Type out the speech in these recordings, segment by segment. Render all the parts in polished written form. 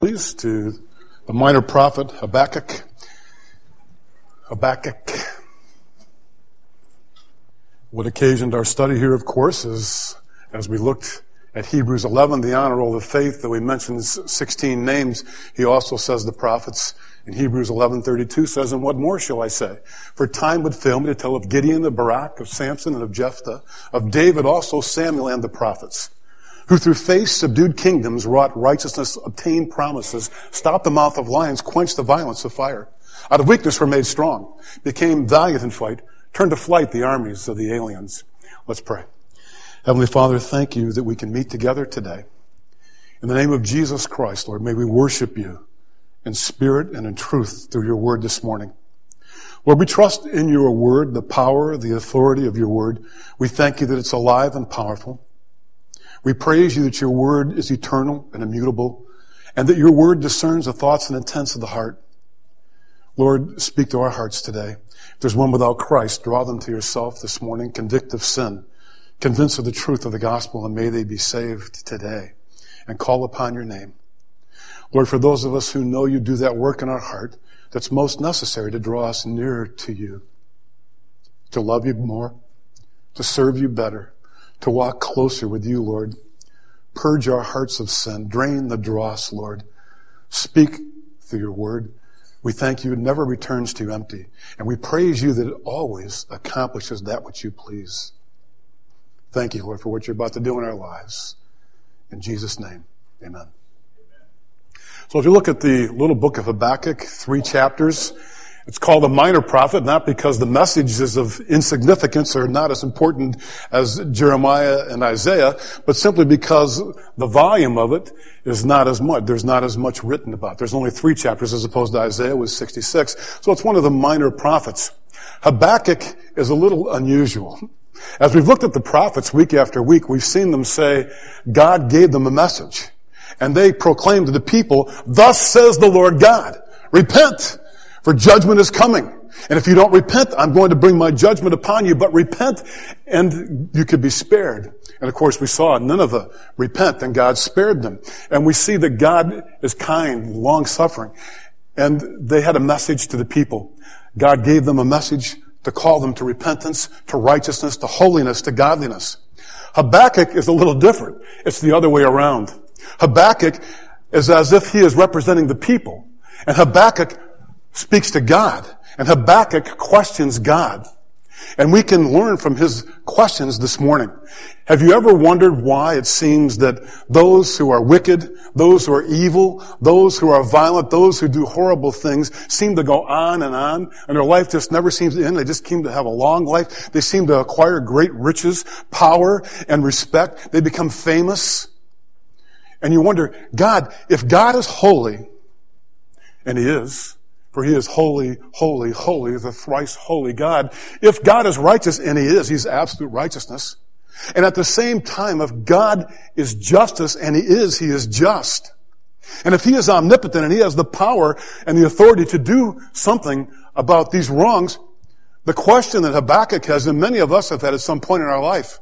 Please, to the minor prophet Habakkuk. What occasioned our study here, of course, is as we looked at Hebrews 11, the honor roll of faith, though he mentions 16 names, he also says the prophets in Hebrews 11:32 says, "And what more shall I say? For time would fail me to tell of Gideon, of Barak, of Samson, and of Jephthah, of David also, Samuel, and the prophets, who through faith subdued kingdoms, wrought righteousness, obtained promises, stopped the mouth of lions, quenched the violence of fire. Out of weakness were made strong, became valiant in fight, turned to flight the armies of the aliens." Let's pray. Heavenly Father, thank you that we can meet together today. In the name of Jesus Christ, Lord, may we worship you in spirit and in truth through your word this morning. Lord, we trust in your word, the power, the authority of your word. We thank you that it's alive and powerful. We praise you that your word is eternal and immutable, and that your word discerns the thoughts and intents of the heart. Lord, speak to our hearts today. If there's one without Christ, draw them to yourself this morning. Convict of sin. Convince of the truth of the gospel, and may they be saved today. And call upon your name. Lord, for those of us who know you, do that work in our heart that's most necessary to draw us nearer to you, to love you more, to serve you better, to walk closer with you, Lord. Purge our hearts of sin. Drain the dross, Lord. Speak through your word. We thank you it never returns to you empty. And we praise you that it always accomplishes that which you please. Thank you, Lord, for what you're about to do in our lives. In Jesus' name, amen. So if you look at the little book of Habakkuk, 3 chapters, it's called a minor prophet, not because the message is of insignificance or not as important as Jeremiah and Isaiah, but simply because the volume of it is not as much. There's not as much written about. There's only 3 chapters as opposed to Isaiah with 66. So it's one of the minor prophets. Habakkuk is a little unusual. As we've looked at the prophets week after week, we've seen them say God gave them a message. And they proclaimed to the people, "Thus says the Lord God, repent, for judgment is coming. And if you don't repent, I'm going to bring my judgment upon you. But repent, and you could be spared." And of course, we saw Nineveh repent, and God spared them. And we see that God is kind, long-suffering. And they had a message to the people. God gave them a message to call them to repentance, to righteousness, to holiness, to godliness. Habakkuk is a little different. It's the other way around. Habakkuk is as if he is representing the people. And Habakkuk speaks to God. And Habakkuk questions God. And we can learn from his questions this morning. Have you ever wondered why it seems that those who are wicked, those who are evil, those who are violent, those who do horrible things seem to go on, and their life just never seems to end. They just seem to have a long life. They seem to acquire great riches, power, and respect. They become famous. And you wonder, God, if God is holy, and he is, for he is holy, holy, holy, the thrice holy God. If God is righteous, and he is, he's absolute righteousness. And at the same time, if God is justice, and he is just. And if he is omnipotent, and he has the power and the authority to do something about these wrongs, the question that Habakkuk has, and many of us have had at some point in our life,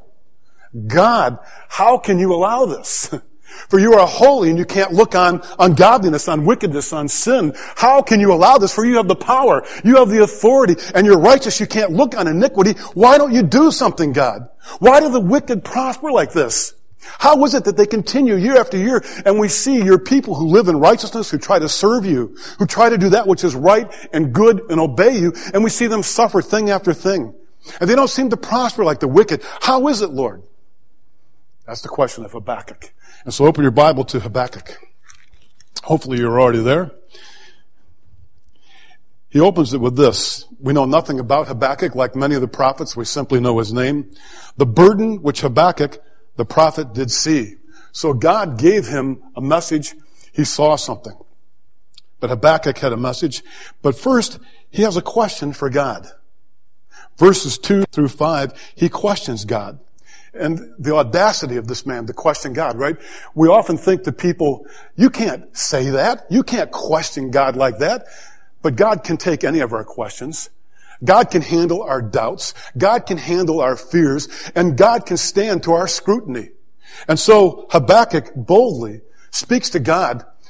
God, how can you allow this? For you are holy and you can't look on ungodliness, on wickedness, on sin. How can you allow this? For you have the power, you have the authority, and you're righteous. You can't look on iniquity. Why don't you do something, God? Why do the wicked prosper like this? How is it that they continue year after year, and we see your people who live in righteousness, who try to serve you, who try to do that which is right and good and obey you, and we see them suffer thing after thing. And they don't seem to prosper like the wicked. How is it, Lord? That's the question of Habakkuk. And so open your Bible to Habakkuk. Hopefully you're already there. He opens it with this. We know nothing about Habakkuk. Like many of the prophets, we simply know his name. The burden which Habakkuk, the prophet, did see. So God gave him a message. He saw something. But Habakkuk had a message. But first, he has a question for God. Verses 2 through 5, he questions God. And the audacity of this man to question God, right? We often think to people, you can't say that. You can't question God like that. But God can take any of our questions. God can handle our doubts. God can handle our fears. And God can stand to our scrutiny. And so Habakkuk boldly speaks to God,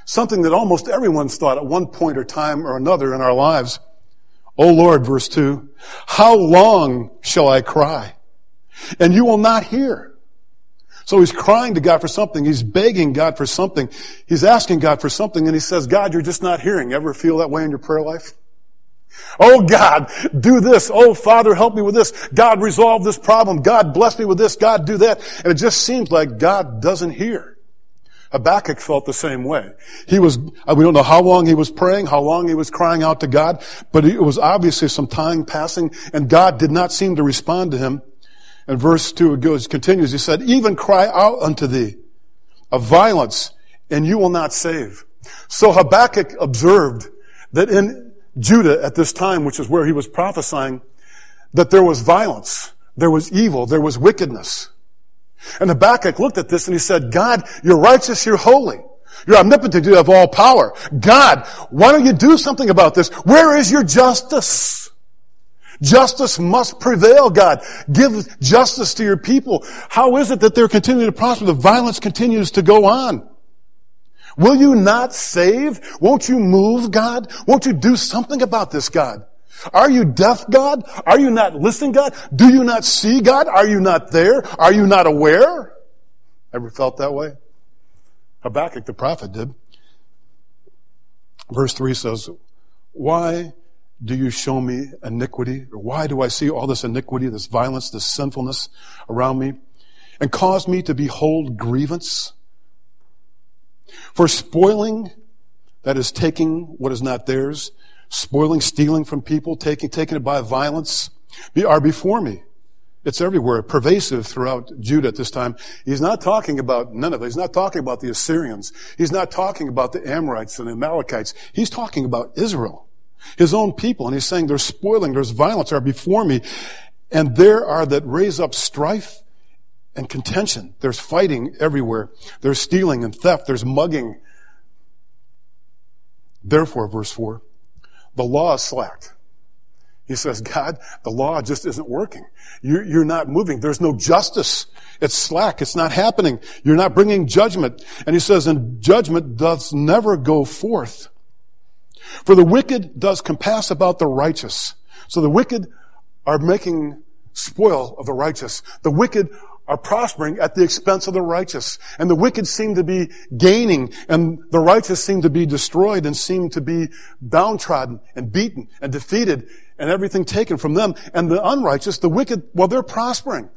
Something that almost everyone's thought at one point or time or another in our lives. O Lord, verse 2, how long shall I cry? And you will not hear. So he's crying to God for something. He's begging God for something. He's asking God for something, and he says, God, you're just not hearing. Ever feel that way in your prayer life? Oh God, do this. Oh Father, help me with this. God, resolve this problem. God, bless me with this. God, do that. And it just seems like God doesn't hear. Habakkuk felt the same way. We don't know how long he was praying, how long he was crying out to God, but it was obviously some time passing, and God did not seem to respond to him. And verse 2 continues, he said, even cry out unto thee of violence, and you will not save. So Habakkuk observed that in Judah at this time, which is where he was prophesying, that there was violence, there was evil, there was wickedness. And Habakkuk looked at this and he said, God, you're righteous, you're holy. You're omnipotent, you have all power. God, why don't you do something about this? Where is your justice? Justice must prevail, God. Give justice to your people. How is it that they're continuing to prosper? The violence continues to go on. Will you not save? Won't you move, God? Won't you do something about this, God? Are you deaf, God? Are you not listening, God? Do you not see, God? Are you not there? Are you not aware? Ever felt that way? Habakkuk the prophet did. Verse 3 says, why do you show me iniquity? Or why do I see all this iniquity, this violence, this sinfulness around me? And cause me to behold grievance? For spoiling, that is taking what is not theirs, spoiling, stealing from people, taking it by violence, are before me. It's everywhere, pervasive throughout Judah at this time. He's not talking about Nineveh. He's not talking about the Assyrians. He's not talking about the Amorites and the Amalekites. He's talking about Israel, his own people. And he's saying there's spoiling, there's violence are before me. And there are that raise up strife and contention. There's fighting everywhere. There's stealing and theft. There's mugging. Therefore, verse 4, the law is slacked. He says, God, the law just isn't working. You're not moving. There's no justice. It's slack. It's not happening. You're not bringing judgment. And he says, and judgment does never go forth. For the wicked does compass about the righteous. So the wicked are making spoil of the righteous. The wicked are prospering at the expense of the righteous. And the wicked seem to be gaining, and the righteous seem to be destroyed and seem to be downtrodden and beaten and defeated and everything taken from them. And the unrighteous, the wicked, well, they're prospering.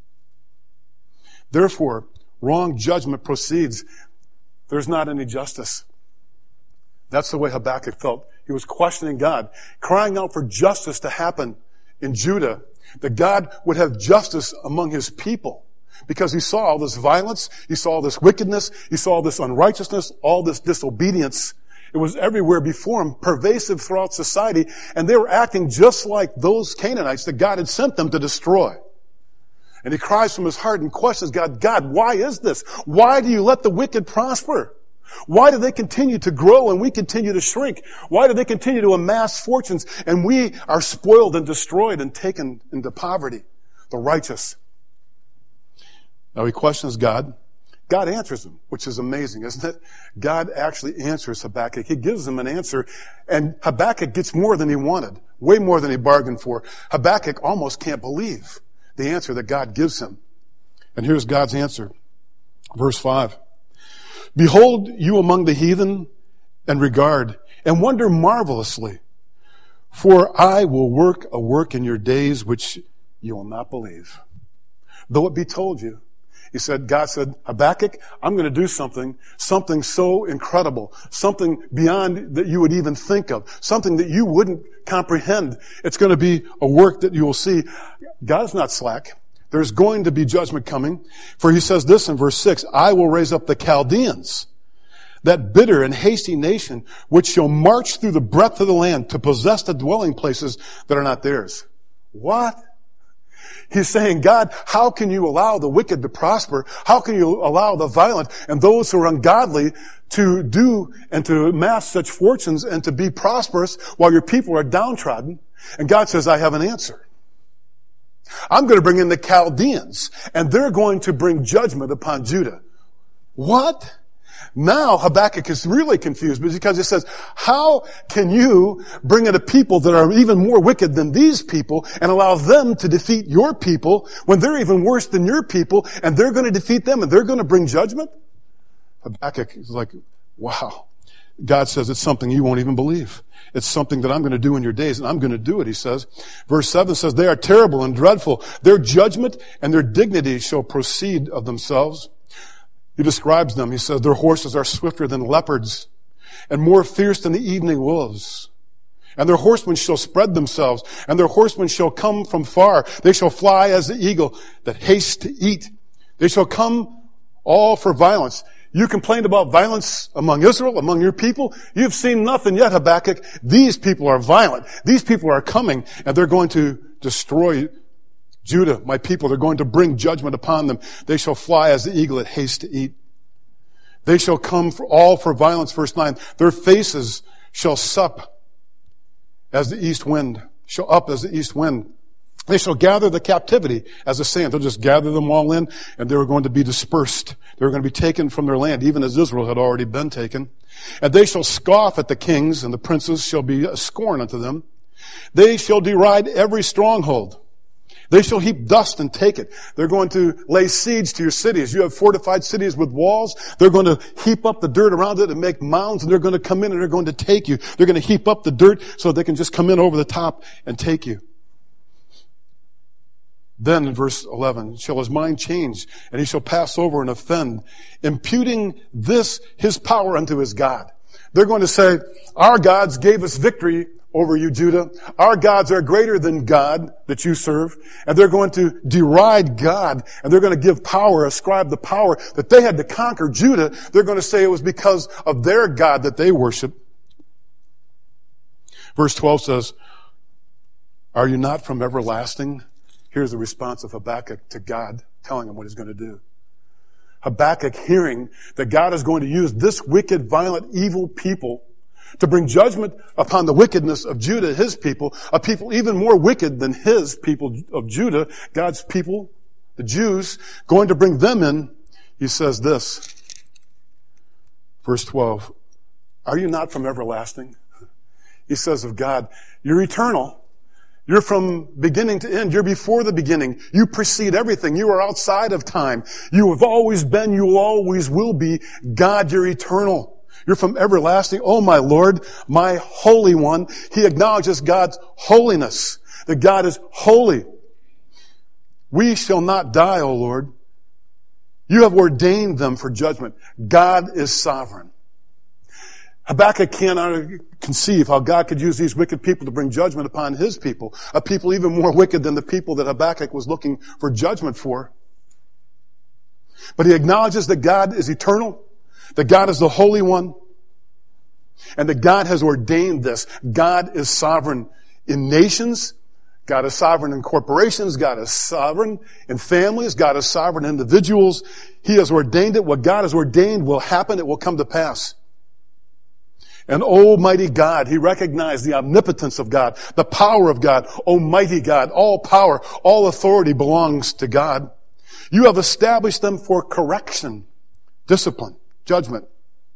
Therefore, wrong judgment proceeds. There's not any justice. That's the way Habakkuk felt. He was questioning God, crying out for justice to happen in Judah, that God would have justice among his people. Because he saw all this violence, he saw all this wickedness, he saw all this unrighteousness, all this disobedience. It was everywhere before him, pervasive throughout society, and they were acting just like those Canaanites that God had sent them to destroy. And he cries from his heart and questions God, God, why is this? Why do you let the wicked prosper? Why do they continue to grow and we continue to shrink? Why do they continue to amass fortunes and we are spoiled and destroyed and taken into poverty? The righteous. Now he questions God. God answers him, which is amazing, isn't it? God actually answers Habakkuk. He gives him an answer, and Habakkuk gets more than he wanted, way more than he bargained for. Habakkuk almost can't believe the answer that God gives him. And here's God's answer. Verse 5. Behold you among the heathen and regard and wonder marvelously. For I will work a work in your days which you will not believe. Though it be told you. God said, Habakkuk, I'm going to do something so incredible, something beyond that you would even think of, something that you wouldn't comprehend. It's going to be a work that you will see. God's not slack. There's going to be judgment coming. For he says this in verse 6, I will raise up the Chaldeans, that bitter and hasty nation, which shall march through the breadth of the land to possess the dwelling places that are not theirs. What? He's saying, God, how can you allow the wicked to prosper? How can you allow the violent and those who are ungodly to do and to amass such fortunes and to be prosperous while your people are downtrodden? And God says, I have an answer. I'm going to bring in the Chaldeans, and they're going to bring judgment upon Judah. What? Now Habakkuk is really confused because he says, how can you bring in a people that are even more wicked than these people and allow them to defeat your people when they're even worse than your people and they're going to defeat them and they're going to bring judgment? Habakkuk is like, wow. God says it's something you won't even believe. It's something that I'm going to do in your days, and I'm going to do it, he says. Verse 7 says, they are terrible and dreadful. Their judgment and their dignity shall proceed of themselves. He describes them. He says, their horses are swifter than leopards and more fierce than the evening wolves. And their horsemen shall spread themselves, and their horsemen shall come from far. They shall fly as the eagle that hastes to eat. They shall come all for violence. You complained about violence among Israel, among your people. You've seen nothing yet, Habakkuk. These people are violent. These people are coming, and they're going to destroy Judah, my people. They're going to bring judgment upon them. They shall fly as the eagle that hastes to eat. They shall come all for violence. Verse 9. Their faces shall sup as the east wind, shall up as the east wind. They shall gather the captivity as a sand. They'll just gather them all in, and they were going to be dispersed. They were going to be taken from their land, even as Israel had already been taken. And they shall scoff at the kings, and the princes shall be a scorn unto them. They shall deride every stronghold. They shall heap dust and take it. They're going to lay siege to your cities. You have fortified cities with walls. They're going to heap up the dirt around it and make mounds, and they're going to come in and they're going to take you. They're going to heap up the dirt so they can just come in over the top and take you. Then in verse 11, shall his mind change, and he shall pass over and offend, imputing this, his power unto his God. They're going to say, our gods gave us victory over you, Judah. Our gods are greater than God that you serve. And they're going to deride God, and they're going to give power, ascribe the power that they had to conquer Judah. They're going to say it was because of their God that they worship. Verse 12 says, are you not from everlasting? Here's the response of Habakkuk to God, telling him what he's going to do. Habakkuk hearing that God is going to use this wicked, violent, evil people to bring judgment upon the wickedness of Judah, his people, a people even more wicked than his people of Judah, God's people, the Jews, going to bring them in. He says this, verse 12, are you not from everlasting? He says of God, you're eternal. You're from beginning to end. You're before the beginning. You precede everything. You are outside of time. You have always been. You always will be. God, you're eternal. You're from everlasting. Oh, my Lord, my Holy One. He acknowledges God's holiness, that God is holy. We shall not die, O Lord. You have ordained them for judgment. God is sovereign. Habakkuk cannot conceive how God could use these wicked people to bring judgment upon his people, a people even more wicked than the people that Habakkuk was looking for judgment for. But he acknowledges that God is eternal, that God is the Holy One, and that God has ordained this. God is sovereign in nations. God is sovereign in corporations. God is sovereign in families. God is sovereign in individuals. He has ordained it. What God has ordained will happen. It will come to pass. And almighty God, he recognized the omnipotence of God, the power of God. Almighty God, all power, all authority belongs to God. You have established them for correction, discipline, judgment.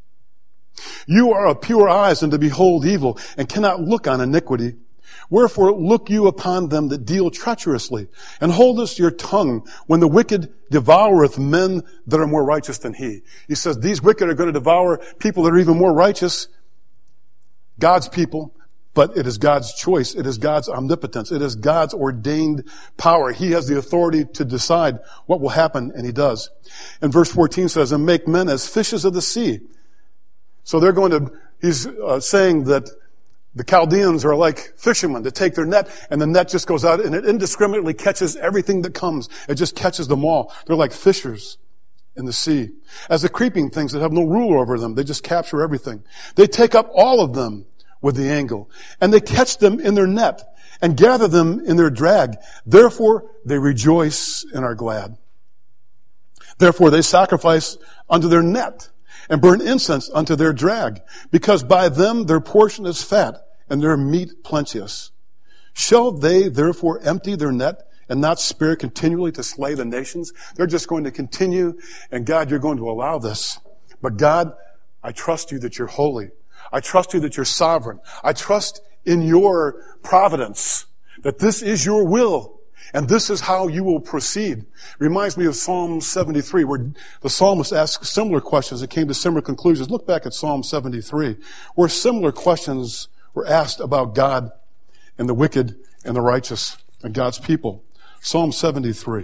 You are of pure eyes and to behold evil, and cannot look on iniquity. Wherefore look you upon them that deal treacherously, and holdest your tongue when the wicked devoureth men that are more righteous than he. He says these wicked are going to devour people that are even more righteous, God's people, but it is God's choice. It is God's omnipotence. It is God's ordained power. He has the authority to decide what will happen, and he does. And verse 14 says, and make men as fishes of the sea. So they're going to, he's saying that the Chaldeans are like fishermen that take their net, and the net just goes out and it indiscriminately catches everything that comes. It just catches them all. They're like fishers in the sea. As the creeping things that have no ruler over them, they just capture everything. They take up all of them with the angle, and they catch them in their net and gather them in their drag. Therefore they rejoice and are glad. Therefore they sacrifice unto their net and burn incense unto their drag, because by them their portion is fat and their meat plenteous. Shall they therefore empty their net and not spare continually to slay the nations? They're just going to continue, and God, you're going to allow this. But God, I trust you that you're holy. I trust you that you're sovereign. I trust in your providence, that this is your will, and this is how you will proceed. Reminds me of Psalm 73, where the psalmist asked similar questions that came to similar conclusions. Look back at Psalm 73, where similar questions were asked about God and the wicked and the righteous and God's people. Psalm 73.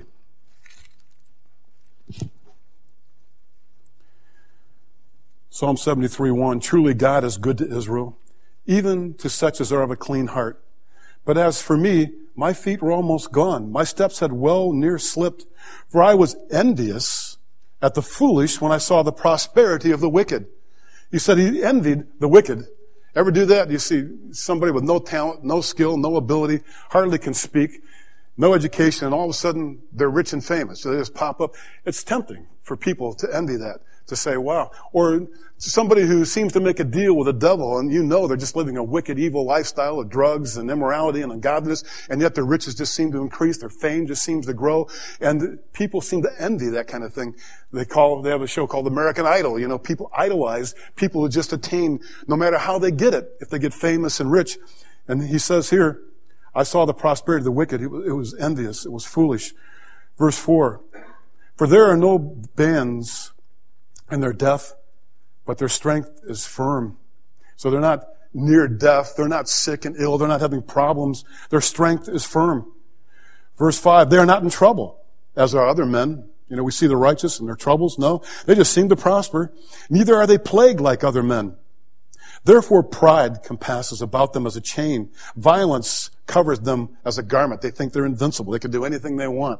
Psalm 73:1, truly God is good to Israel, even to such as are of a clean heart. But as for me, my feet were almost gone. My steps had well near slipped. For I was envious at the foolish when I saw the prosperity of the wicked. He said he envied the wicked. Ever do that? You see somebody with no talent, no skill, no ability, hardly can speak, no education, and all of a sudden they're rich and famous. So they just pop up. It's tempting for people to envy that, to say, wow. Or somebody who seems to make a deal with the devil, and you know they're just living a wicked, evil lifestyle of drugs and immorality and ungodliness, and yet their riches just seem to increase, their fame just seems to grow, and people seem to envy that kind of thing. They have a show called American Idol. You know, people idolize people who just attain, no matter how they get it, if they get famous and rich. And he says here, I saw the prosperity of the wicked. It was envious. It was foolish. Verse 4, for there are no bands in their death, but their strength is firm. So they're not near death. They're not sick and ill. They're not having problems. Their strength is firm. Verse 5, they are not in trouble, as are other men. You know, we see the righteous and their troubles. No, they just seem to prosper. Neither are they plagued like other men. Therefore pride compasses about them as a chain. Violence covers them as a garment. They think they're invincible. They can do anything they want.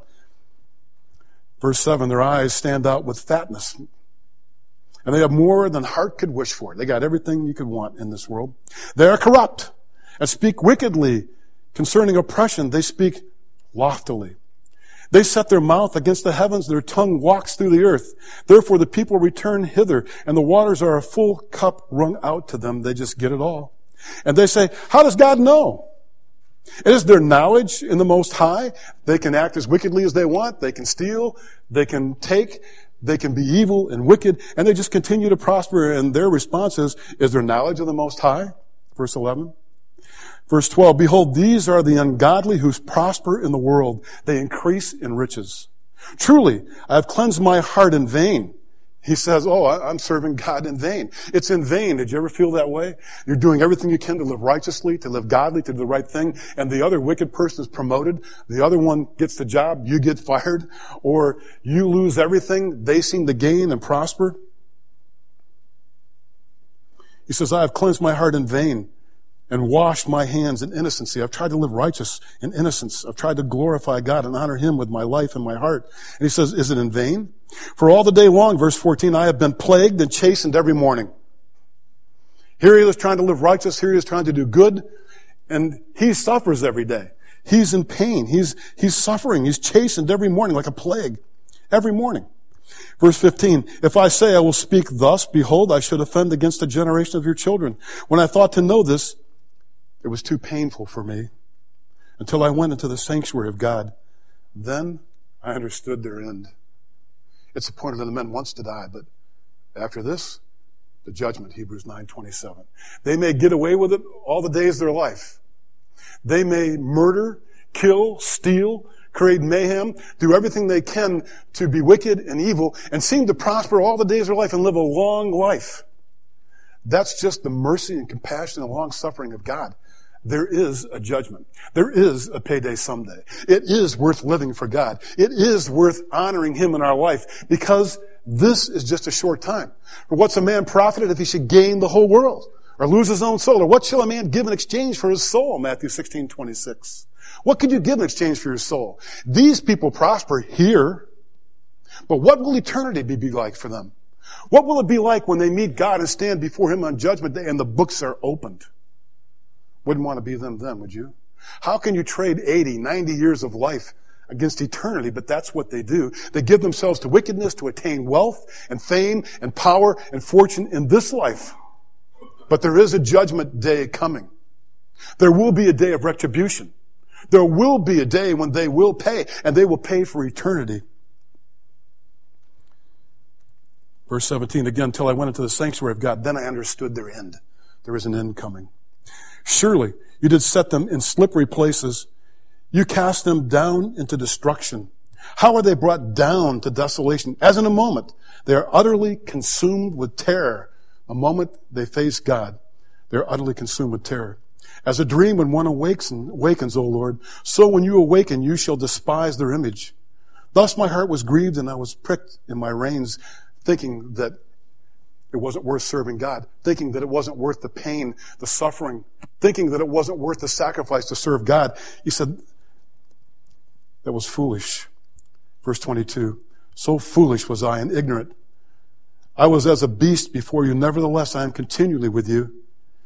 Verse 7, their eyes stand out with fatness. And they have more than heart could wish for. They got everything you could want in this world. They are corrupt and speak wickedly. Concerning oppression, they speak loftily. They set their mouth against the heavens. Their tongue walks through the earth. Therefore the people return hither, and the waters are a full cup wrung out to them. They just get it all. And they say, how does God know? It is their knowledge in the Most High. They can act as wickedly as they want. They can steal. They can take. They can be evil and wicked, and they just continue to prosper, and their response is there knowledge of the Most High? Verse 11. Verse 12, behold, these are the ungodly who prosper in the world. They increase in riches. Truly, I have cleansed my heart in vain. He says, I'm serving God in vain. It's in vain. Did you ever feel that way? You're doing everything you can to live righteously, to live godly, to do the right thing, and the other wicked person is promoted. The other one gets the job, you get fired, or you lose everything. They seem to gain and prosper. He says, I have cleansed my heart in vain and washed my hands in innocency. I've tried to live righteous in innocence. I've tried to glorify God and honor Him with my life and my heart. And he says, is it in vain? For all the day long, verse 14, I have been plagued and chastened every morning. Here he is trying to live righteous. Here he is trying to do good. And he suffers every day. He's in pain. He's suffering. He's chastened every morning like a plague. Every morning. Verse 15, if I say I will speak thus, behold, I should offend against the generation of your children. When I thought to know this, it was too painful for me until I went into the sanctuary of God. Then I understood their end. It's appointed unto men once to die, but after this, the judgment, Hebrews 9:27. They may get away with it all the days of their life. They may murder, kill, steal, create mayhem, do everything they can to be wicked and evil, and seem to prosper all the days of their life and live a long life. That's just the mercy and compassion and long suffering of God. There is a judgment. There is a payday someday. It is worth living for God. It is worth honoring Him in our life because this is just a short time. For what's a man profited if he should gain the whole world or lose his own soul? Or what shall a man give in exchange for his soul? Matthew 16:26. What could you give in exchange for your soul? These people prosper here, but what will eternity be like for them? What will it be like when they meet God and stand before Him on Judgment Day and the books are opened? Wouldn't want to be them then, would you? How can you trade 80, 90 years of life against eternity? But that's what they do. They give themselves to wickedness to attain wealth and fame and power and fortune in this life. But there is a judgment day coming. There will be a day of retribution. There will be a day when they will pay, and they will pay for eternity. Verse 17, again, till I went into the sanctuary of God, then I understood their end. There is an end coming. Surely you did set them in slippery places. You cast them down into destruction. How are they brought down to desolation? As in a moment, they are utterly consumed with terror. The moment they face God, they are utterly consumed with terror. As a dream when one awakens, O Lord, so when you awaken, you shall despise their image. Thus my heart was grieved and I was pricked in my reins, thinking that it wasn't worth serving God, thinking that it wasn't worth the pain, the suffering, thinking that it wasn't worth the sacrifice to serve God. He said, that was foolish. Verse 22, so foolish was I and ignorant. I was as a beast before you. Nevertheless, I am continually with you.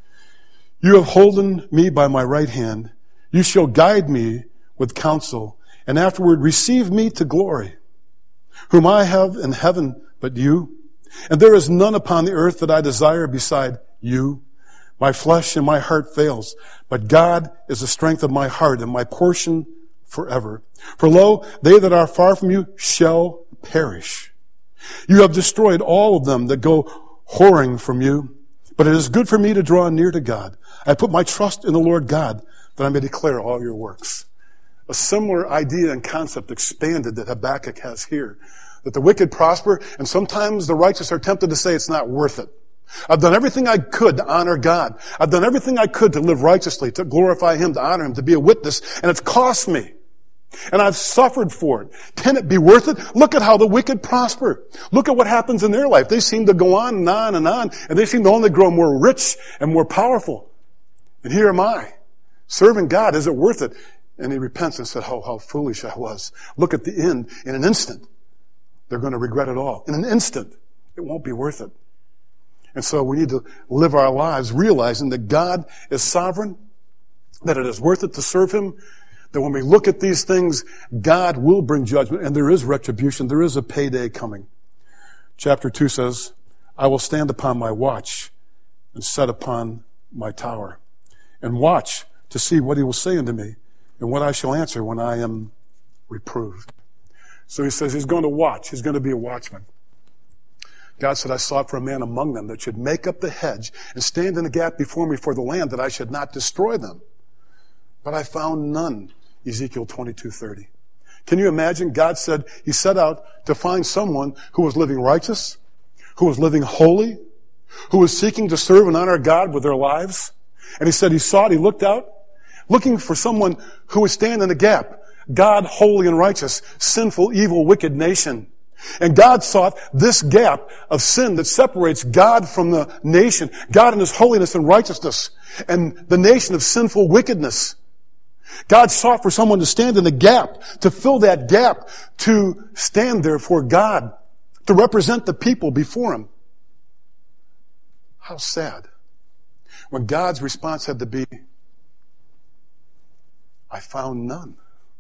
You have holden me by my right hand. You shall guide me with counsel, and afterward receive me to glory. Whom I have in heaven but you. And there is none upon the earth that I desire beside you. My flesh and my heart fails, but God is the strength of my heart and my portion forever. For lo, they that are far from you shall perish. You have destroyed all of them that go whoring from you. But it is good for me to draw near to God. I put my trust in the Lord God, that I may declare all your works. A similar idea and concept expanded that Habakkuk has here. That the wicked prosper, and sometimes the righteous are tempted to say it's not worth it. I've done everything I could to honor God. I've done everything I could to live righteously, to glorify Him, to honor Him, to be a witness, and it's cost me. And I've suffered for it. Can it be worth it? Look at how the wicked prosper. Look at what happens in their life. They seem to go on and on and on, and they seem to only grow more rich and more powerful. And here am I, serving God. Is it worth it? And he repents and said, how foolish I was. Look at the end. In an instant, they're going to regret it all. In an instant, it won't be worth it. And so we need to live our lives realizing that God is sovereign, that it is worth it to serve Him, that when we look at these things, God will bring judgment, and there is retribution. There is a payday coming. Chapter 2 says, I will stand upon my watch and set upon my tower, and watch to see what He will say unto me, and what I shall answer when I am reproved. So he says he's going to watch. He's going to be a watchman. God said, I sought for a man among them that should make up the hedge and stand in the gap before me for the land, that I should not destroy them. But I found none. Ezekiel 22:30. Can you imagine? God said He set out to find someone who was living righteous, who was living holy, who was seeking to serve and honor God with their lives. And He said He sought, He looked out, looking for someone who would stand in the gap. God, holy and righteous, sinful, evil, wicked nation. And God sought this gap of sin that separates God from the nation, God in His holiness and righteousness, and the nation of sinful wickedness. God sought for someone to stand in the gap, to fill that gap, to stand there for God, to represent the people before Him. How sad. When God's response had to be, I found none.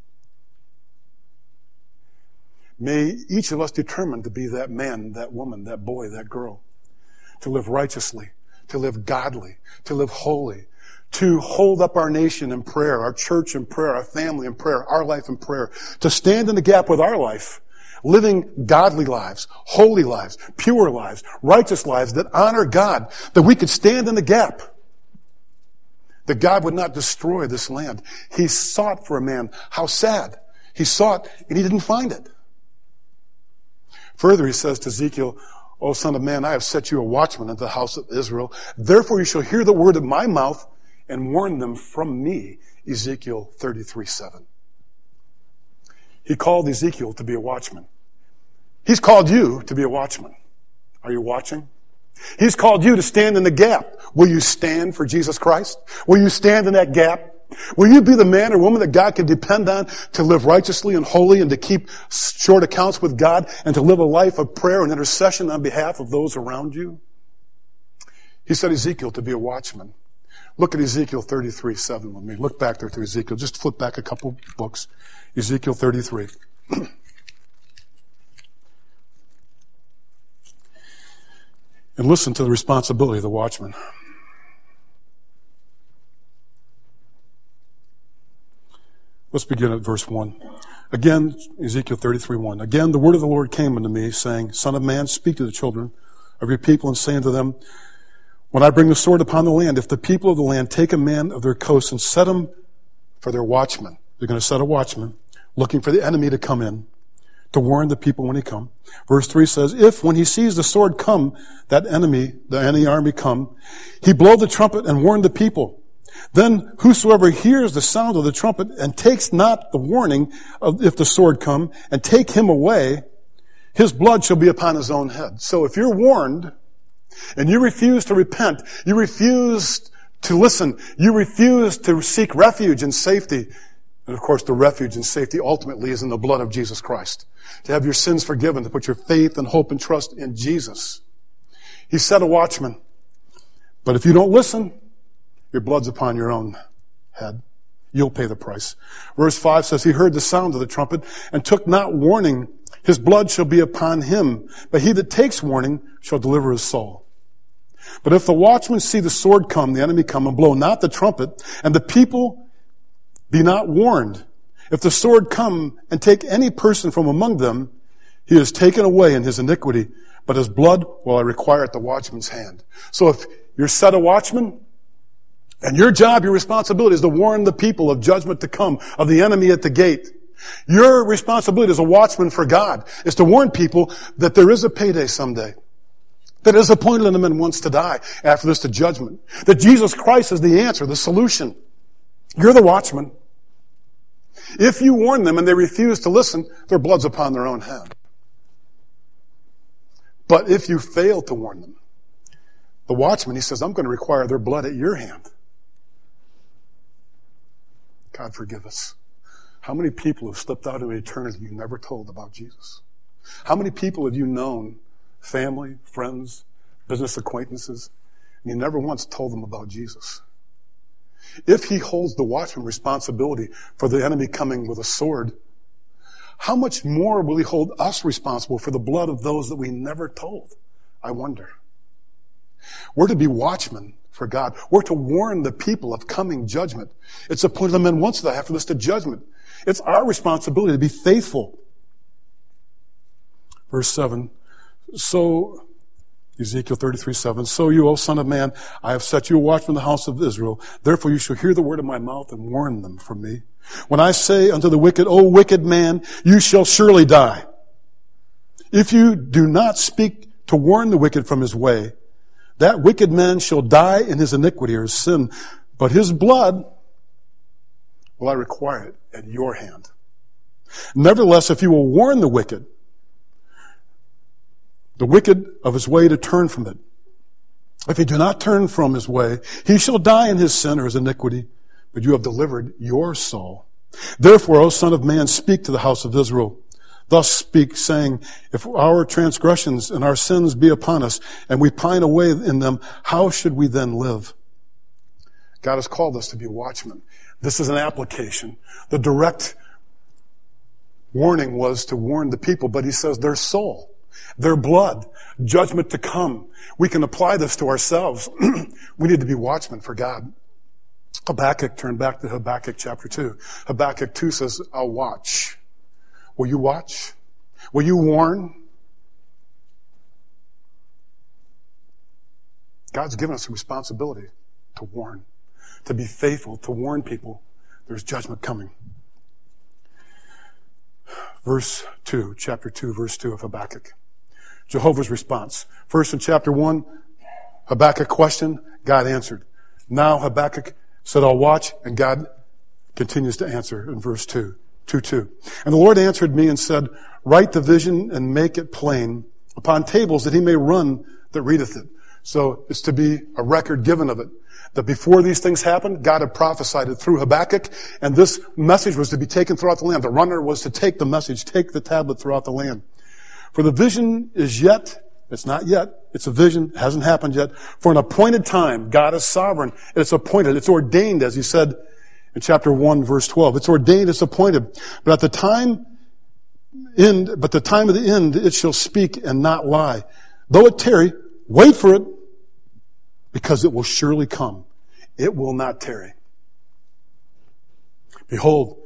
May each of us determine to be that man, that woman, that boy, that girl, to live righteously, to live godly, to live holy, to hold up our nation in prayer, our church in prayer, our family in prayer, our life in prayer, to stand in the gap with our life, living godly lives, holy lives, pure lives, righteous lives that honor God, that we could stand in the gap, that God would not destroy this land. He sought for a man. How sad. He sought and He didn't find it. Further, He says to Ezekiel, O son of man, I have set you a watchman unto the house of Israel. Therefore you shall hear the word of my mouth and warn them from me. Ezekiel 33:7. He called Ezekiel to be a watchman. He's called you to be a watchman. Are you watching? He's called you to stand in the gap. Will you stand for Jesus Christ? Will you stand in that gap? Will you be the man or woman that God can depend on to live righteously and holy and to keep short accounts with God and to live a life of prayer and intercession on behalf of those around you? He said Ezekiel to be a watchman. Look at Ezekiel 33:7 with me. Look back there to Ezekiel. Just flip back a couple books. Ezekiel 33. And listen to the responsibility of the watchman. Let's begin at verse 1. Again, Ezekiel 33:1. Again, the word of the Lord came unto me, saying, Son of man, speak to the children of your people, and say unto them, when I bring the sword upon the land, if the people of the land take a man of their coast and set him for their watchman, they're going to set a watchman, looking for the enemy to come in, to warn the people when he come. Verse 3 says, if when he sees the sword come, that enemy, the enemy army come, he blow the trumpet and warn the people. Then whosoever hears the sound of the trumpet and takes not the warning of if the sword come and take him away, his blood shall be upon his own head. So if you're warned and you refuse to repent, you refuse to listen, you refuse to seek refuge and safety, and of course the refuge and safety ultimately is in the blood of Jesus Christ. To have your sins forgiven, to put your faith and hope and trust in Jesus. He set a watchman. But if you don't listen, your blood's upon your own head. You'll pay the price. Verse 5 says, he heard the sound of the trumpet and took not warning. His blood shall be upon him. But he that takes warning shall deliver his soul. But if the watchmen see the sword come, the enemy come, and blow not the trumpet, and the people be not warned, if the sword come and take any person from among them, he is taken away in his iniquity, but his blood will I require at the watchman's hand. So if you're set a watchman, and your job, your responsibility is to warn the people of judgment to come, of the enemy at the gate. Your responsibility as a watchman for God is to warn people that there is a payday someday. That is appointed unto men once to die. After this, to judgment. That Jesus Christ is the answer, the solution. You're the watchman. If you warn them and they refuse to listen, their blood's upon their own head. But if you fail to warn them, the watchman, he says, I'm going to require their blood at your hand. God forgive us. How many people have slipped out of eternity you never told about Jesus? How many people have you known, family, friends, business acquaintances, and you never once told them about Jesus? If he holds the watchman responsibility for the enemy coming with a sword, how much more will he hold us responsible for the blood of those that we never told? I wonder. We're to be watchmen for God. We're to warn the people of coming judgment. It's appointed the men once to die, after this to judgment. It's our responsibility to be faithful. Verse 7. So, Ezekiel 33:7. So you, O son of man, I have set you a watchman in the house of Israel. Therefore you shall hear the word of my mouth and warn them from me. When I say unto the wicked, O wicked man, you shall surely die. If you do not speak to warn the wicked from his way, that wicked man shall die in his iniquity or his sin, but his blood will I require it at your hand. Nevertheless, if you will warn the wicked of his way to turn from it, if he do not turn from his way, he shall die in his sin or his iniquity, but you have delivered your soul. Therefore, O son of man, speak to the house of Israel. Thus speak, saying, if our transgressions and our sins be upon us, and we pine away in them, how should we then live? God has called us to be watchmen. This is an application. The direct warning was to warn the people, but he says their soul, their blood, judgment to come. We can apply this to ourselves. We need to be watchmen for God. Habakkuk, turn back to Habakkuk chapter 2. Habakkuk 2 says, I'll watch. Will you watch? Will you warn? God's given us a responsibility to warn, to be faithful, to warn people. There's judgment coming. Verse 2, chapter 2, verse 2 of Habakkuk. Jehovah's response. First in chapter 1, Habakkuk questioned, God answered. Now Habakkuk said, I'll watch, and God continues to answer in verse 2. 2:2. And the Lord answered me and said, write the vision and make it plain upon tables that he may run that readeth it. So it's to be a record given of it. That before these things happened, God had prophesied it through Habakkuk, and this message was to be taken throughout the land. The runner was to take the message, take the tablet throughout the land. For the vision is yet, it's not yet, it's a vision, it hasn't happened yet. For an appointed time, God is sovereign. It's appointed, it's ordained, as he said in chapter 1, verse 12. It's ordained, it's appointed. But at the time of the end, it shall speak and not lie. Though it tarry, wait for it, because it will surely come. It will not tarry. Behold,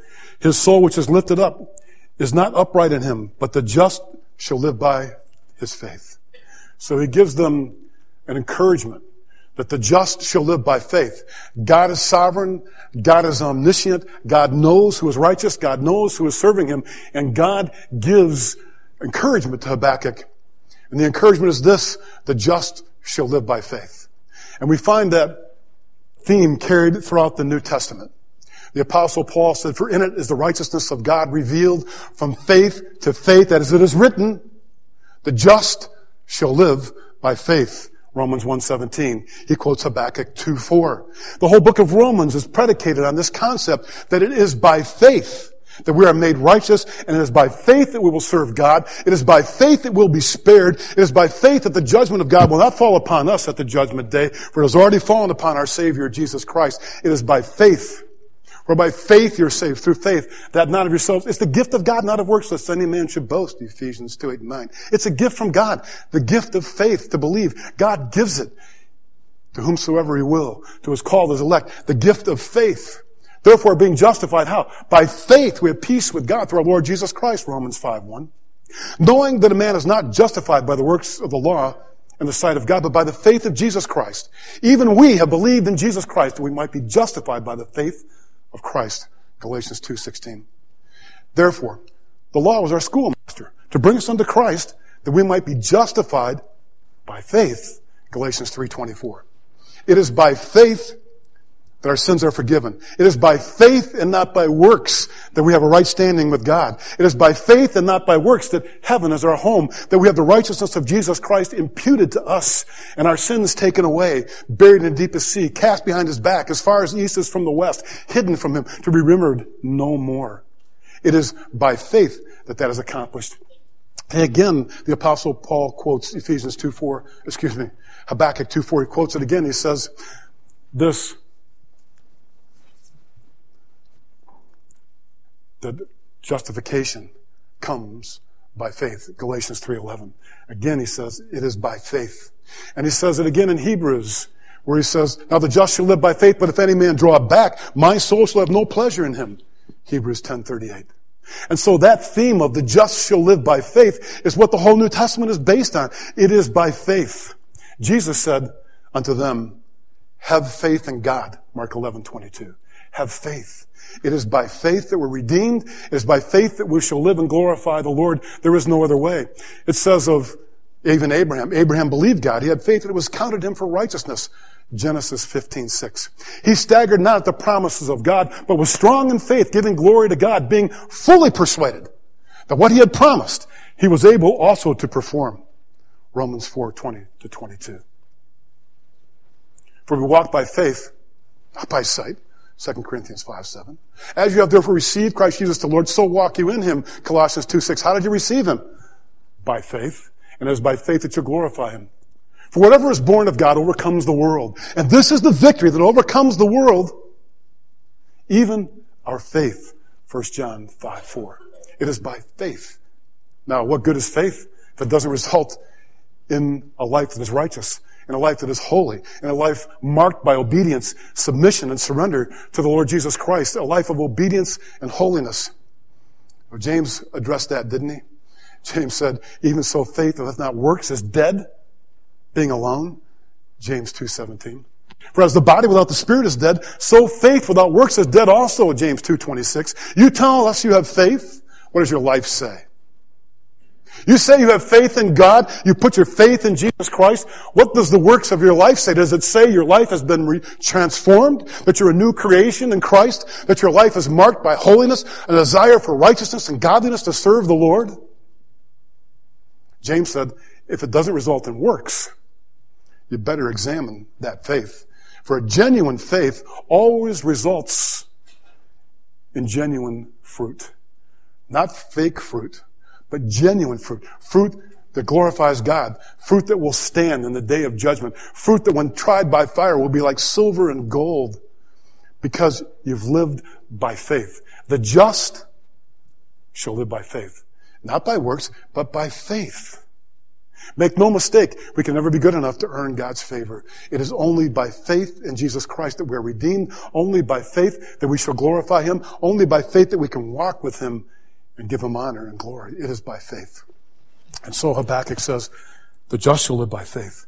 His soul which is lifted up is not upright in him, but the just shall live by his faith. So he gives them an encouragement that the just shall live by faith. God is sovereign. God is omniscient. God knows who is righteous. God knows who is serving him. And God gives encouragement to Habakkuk. And the encouragement is this: the just shall live by faith. And we find that theme carried throughout the New Testament. The Apostle Paul said, for in it is the righteousness of God revealed from faith to faith, that as it is written, the just shall live by faith. Romans 1:17. He quotes Habakkuk 2:4. The whole book of Romans is predicated on this concept that it is by faith that we are made righteous, and it is by faith that we will serve God. It is by faith that we'll be spared. It is by faith that the judgment of God will not fall upon us at the judgment day, for it has already fallen upon our Savior Jesus Christ. It is by faith. For by faith you're saved, through faith, that not of yourselves. It's the gift of God, not of works, lest any man should boast, Ephesians 2:8-9. It's a gift from God, the gift of faith to believe. God gives it to whomsoever he will, to his called, his elect, the gift of faith. Therefore, being justified, how? By faith we have peace with God through our Lord Jesus Christ, Romans 5:1. Knowing that a man is not justified by the works of the law in the sight of God, but by the faith of Jesus Christ. Even we have believed in Jesus Christ, that we might be justified by the faith of Christ, Galatians 2:16. Therefore, the law was our schoolmaster to bring us unto Christ, that we might be justified by faith, Galatians 3:24. It is by faith that our sins are forgiven. It is by faith and not by works that we have a right standing with God. It is by faith and not by works that heaven is our home, that we have the righteousness of Jesus Christ imputed to us and our sins taken away, buried in the deepest sea, cast behind his back as far as the east is from the west, hidden from him to be remembered no more. It is by faith that that is accomplished. And again, the Apostle Paul quotes Habakkuk 2:4. He quotes it again. He says this: that justification comes by faith. Galatians 3:11. Again, he says, it is by faith. And he says it again in Hebrews, where he says, now the just shall live by faith, but if any man draw back, my soul shall have no pleasure in him. Hebrews 10:38. And so that theme of the just shall live by faith is what the whole New Testament is based on. It is by faith. Jesus said unto them, have faith in God. Mark 11:22. Have faith. It is by faith that we're redeemed. It is by faith that we shall live and glorify the Lord. There is no other way. It says of even Abraham. Abraham believed God. He had faith and it was counted him for righteousness. Genesis 15:6. He staggered not at the promises of God, but was strong in faith, giving glory to God, being fully persuaded that what he had promised, he was able also to perform. Romans 4:20-22. For we walk by faith, not by sight. 2 Corinthians 5:7. As you have therefore received Christ Jesus the Lord, so walk you in him. Colossians 2:6. How did you receive him? By faith. And it is by faith that you glorify him. For whatever is born of God overcomes the world. And this is the victory that overcomes the world, even our faith. 1 John 5:4. It is by faith. Now, what good is faith if it doesn't result in a life that is righteous, in a life that is holy, in a life marked by obedience, submission, and surrender to the Lord Jesus Christ, a life of obedience and holiness? Well, James addressed that, didn't he? James said, even so faith that hath not works is dead, being alone. James 2:17. For as the body without the spirit is dead, so faith without works is dead also, James 2:26. You tell us you have faith. What does your life say? You say you have faith in God. You put your faith in Jesus Christ. What does the works of your life say? Does it say your life has been transformed? That you're a new creation in Christ? That your life is marked by holiness, a desire for righteousness and godliness to serve the Lord? James said, if it doesn't result in works, you better examine that faith. For a genuine faith always results in genuine fruit. Not fake fruit, but genuine fruit. Fruit that glorifies God. Fruit that will stand in the day of judgment. Fruit that when tried by fire will be like silver and gold, because you've lived by faith. The just shall live by faith. Not by works, but by faith. Make no mistake, we can never be good enough to earn God's favor. It is only by faith in Jesus Christ that we are redeemed, only by faith that we shall glorify Him, only by faith that we can walk with Him and give Him honor and glory. It is by faith. And so Habakkuk says, the just shall live by faith.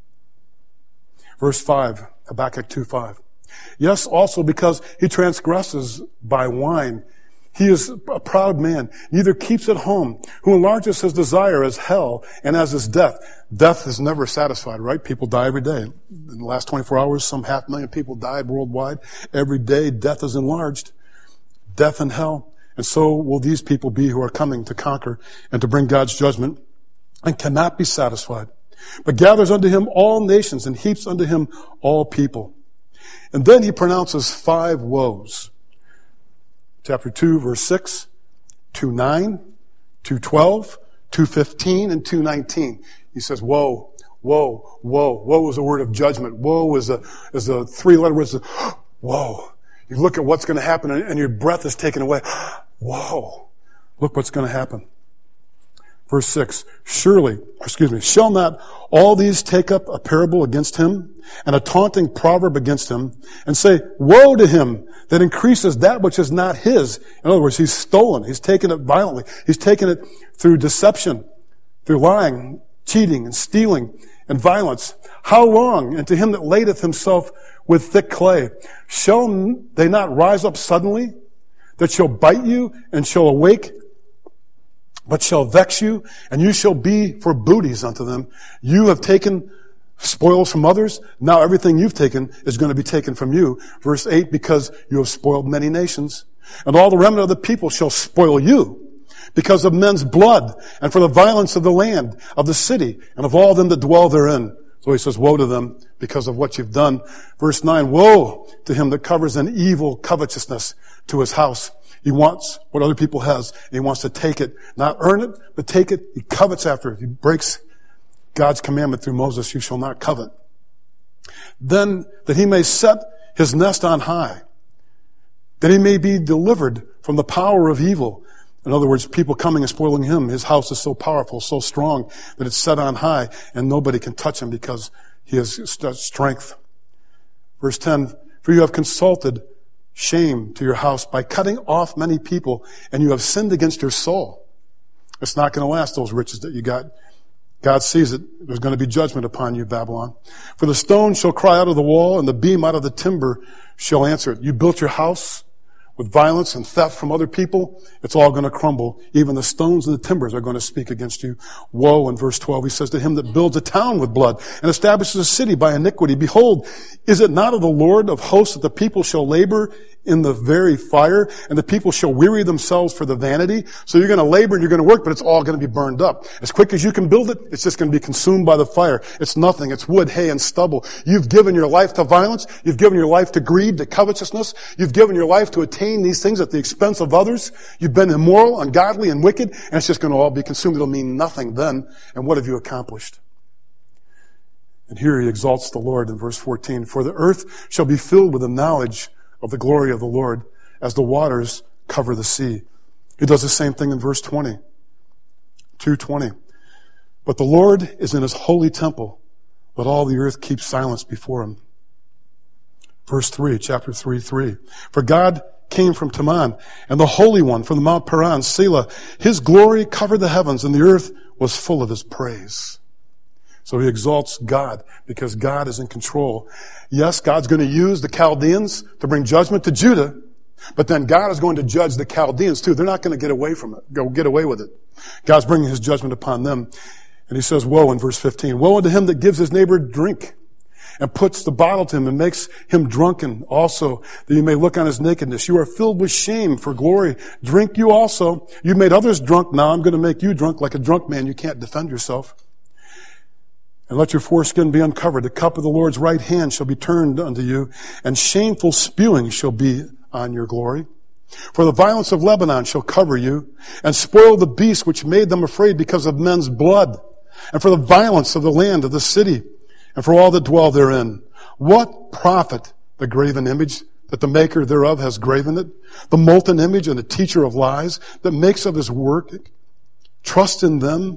Verse 5, Habakkuk 2:5. Yes, also because he transgresses by wine. He is a proud man, neither keeps at home, who enlarges his desire as hell and as his death. Death is never satisfied, right? People die every day. In the last 24 hours, some 500,000 people died worldwide. Every day, death is enlarged. Death and hell. And so will these people be who are coming to conquer and to bring God's judgment and cannot be satisfied. But gathers unto him all nations and heaps unto him all people. And then he pronounces 5 woes. Chapter 2, verse 6, 2:9, 2:12, 2:15, and 2:19. He says, woe, woe, woe. Woe is a word of judgment. Woe is a 3-letter word. Woe. You look at what's going to happen and your breath is taken away. Whoa. Look what's going to happen. Verse 6, shall not all these take up a parable against him and a taunting proverb against him and say, woe to him that increases that which is not his. In other words, he's stolen. He's taken it violently. He's taken it through deception, through lying, cheating, and stealing, and violence. How long? And to him that ladeth himself with thick clay, shall they not rise up suddenly, that shall bite you and shall awake, but shall vex you, and you shall be for booties unto them. You have taken spoils from others. Now everything you've taken is going to be taken from you. Verse 8, because you have spoiled many nations. And all the remnant of the people shall spoil you because of men's blood and for the violence of the land, of the city, and of all them that dwell therein. So he says, woe to them because of what you've done. Verse 9, woe to him that covers an evil covetousness to his house. He wants what other people has, and he wants to take it. Not earn it, but take it. He covets after it. He breaks God's commandment through Moses, you shall not covet. Then that he may set his nest on high, that he may be delivered from the power of evil. In other words, people coming and spoiling him. His house is so powerful, so strong, that it's set on high, and nobody can touch him because he has strength. Verse 10, for you have consulted shame to your house by cutting off many people, and you have sinned against your soul. It's not going to last, those riches that you got. God sees it. There's going to be judgment upon you, Babylon. For the stone shall cry out of the wall, and the beam out of the timber shall answer it. You built your house with violence and theft from other people. It's all going to crumble. Even the stones and the timbers are going to speak against you. Woe, in verse 12, he says to him that builds a town with blood and establishes a city by iniquity. Behold, is it not of the Lord of hosts that the people shall labor in the very fire, and the people shall weary themselves for the vanity? So you're going to labor and you're going to work, but it's all going to be burned up. As quick as you can build it, it's just going to be consumed by the fire. It's nothing. It's wood, hay, and stubble. You've given your life to violence. You've given your life to greed, to covetousness. You've given your life to attain these things at the expense of others. You've been immoral, ungodly, and wicked, and it's just going to all be consumed. It'll mean nothing then. And what have you accomplished? And here he exalts the Lord in verse 14. For the earth shall be filled with the knowledge of the glory of the Lord, as the waters cover the sea. He does the same thing in verse 20. 2:20. But the Lord is in his holy temple. Let all the earth keep silence before him. Verse 3, chapter 3:3. For God came from Teman, and the Holy One from the Mount Paran, Selah. His glory covered the heavens, and the earth was full of his praise. So he exalts God because God is in control. Yes, God's going to use the Chaldeans to bring judgment to Judah, but then God is going to judge the Chaldeans too. They're not going to get away from it, get away with it. God's bringing his judgment upon them. And he says, woe, in verse 15. Woe unto him that gives his neighbor drink and puts the bottle to him and makes him drunken also, that you may look on his nakedness. You are filled with shame for glory. Drink you also. You made others drunk. Now I'm going to make you drunk like a drunk man. You can't defend yourself. And let your foreskin be uncovered. The cup of the Lord's right hand shall be turned unto you, and shameful spewing shall be on your glory. For the violence of Lebanon shall cover you, and spoil the beasts which made them afraid because of men's blood, and for the violence of the land of the city, and for all that dwell therein. What profit the graven image, that the maker thereof has graven it? The molten image and the teacher of lies, that makes of his work. Trust in them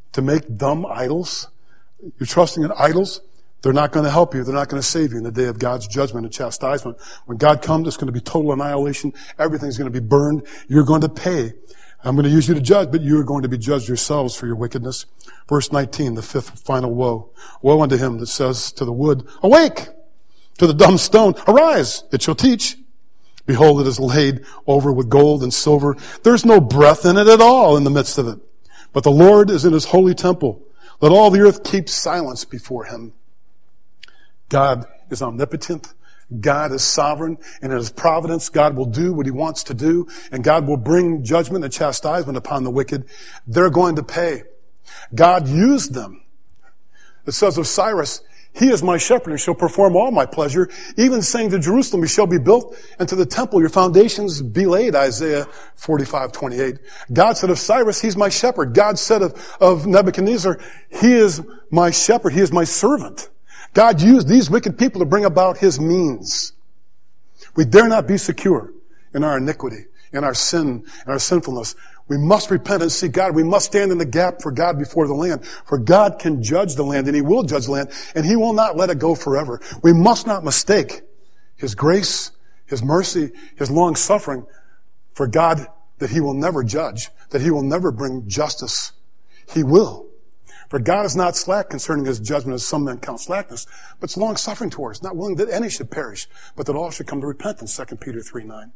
to make dumb idols? You're trusting in idols? They're not going to help you. They're not going to save you in the day of God's judgment and chastisement. When God comes, it's going to be total annihilation. Everything's going to be burned. You're going to pay. I'm going to use you to judge, but you are going to be judged yourselves for your wickedness. Verse 19, the fifth final woe. Woe unto him that says to the wood, awake! To the dumb stone, arise! It shall teach. Behold, it is laid over with gold and silver. There's no breath in it at all in the midst of it. But the Lord is in his holy temple. Let all the earth keep silence before him. God is omnipotent. God is sovereign. And in his providence, God will do what he wants to do. And God will bring judgment and chastisement upon the wicked. They're going to pay. God used them. It says of Cyrus, he is my shepherd and shall perform all my pleasure. Even saying to Jerusalem, you shall be built, and to the temple your foundations be laid. Isaiah 45:28. God said of Cyrus, he's my shepherd. God said of Nebuchadnezzar, he is my shepherd. He is my servant. God used these wicked people to bring about his means. We dare not be secure in our iniquity, in our sin, in our sinfulness. We must repent and seek God. We must stand in the gap for God before the land. For God can judge the land, and he will judge the land, and he will not let it go forever. We must not mistake his grace, his mercy, his long suffering for God, that he will never judge, that he will never bring justice. He will. For God is not slack concerning his judgment, as some men count slackness, but it's long suffering towards us, not willing that any should perish, but that all should come to repentance. 2 Peter 3:9.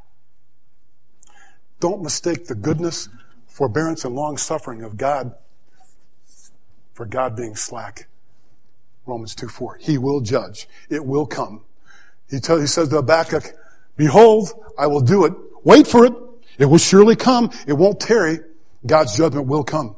Don't mistake the goodness, forbearance, and long suffering of God for God being slack. Romans 2:4. He will judge. It will come. He says to Habakkuk, behold, I will do it. Wait for it. It will surely come. It won't tarry. God's judgment will come.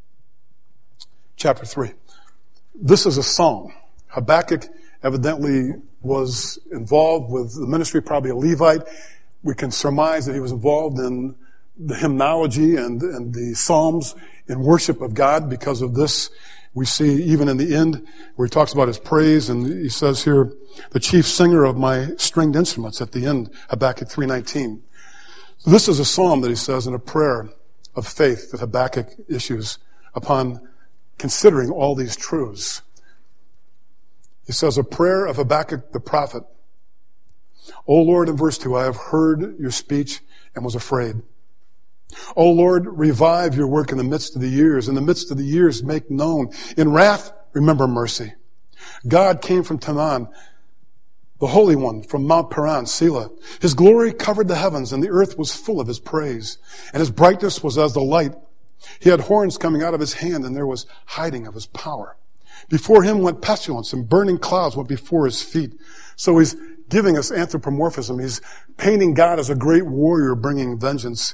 Chapter 3. This is a psalm. Habakkuk evidently was involved with the ministry, probably a Levite. We can surmise that he was involved in the hymnology and the psalms in worship of God. Because of this, we see even in the end where he talks about his praise, and he says here, the chief singer of my stringed instruments at the end, Habakkuk 3:19. So this is a psalm that he says in a prayer of faith that Habakkuk issues upon considering all these truths. He says, a prayer of Habakkuk the prophet. O Lord, in verse 2, I have heard your speech and was afraid. O Lord, revive your work in the midst of the years. In the midst of the years, make known. In wrath, remember mercy. God came from Teman, the Holy One, from Mount Paran, Selah. His glory covered the heavens, and the earth was full of his praise. And his brightness was as the light. He had horns coming out of his hand, and there was hiding of his power. Before him went pestilence, and burning clouds went before his feet. So he's giving us anthropomorphism. He's painting God as a great warrior bringing vengeance.